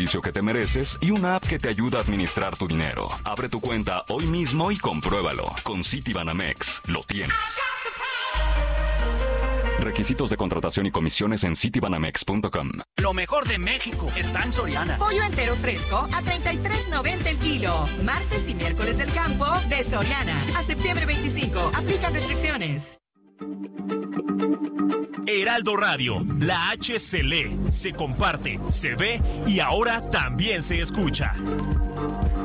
servicio que te mereces y una app que te ayuda a administrar tu dinero. Abre tu cuenta hoy mismo y compruébalo. Con Citibanamex lo tienes. Requisitos de contratación y comisiones en citibanamex.com. Lo mejor de México está en Soriana. Pollo entero fresco a $33.90 el kilo. Martes y miércoles del campo de Soriana. A septiembre 25. Aplican restricciones. Heraldo Radio, la H se lee, se comparte, se ve y ahora también se escucha.